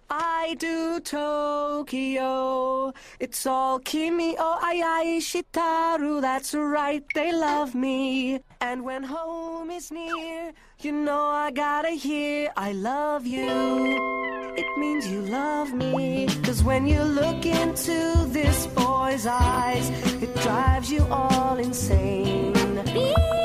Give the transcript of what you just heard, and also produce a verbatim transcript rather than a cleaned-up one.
I do Tokyo. It's all Kimi o Ayai Shitaru. That's right, they love me. And when home is near, you know I gotta hear I love you. It means you love me. Cause when you look into this boy's eyes, it drives you all insane.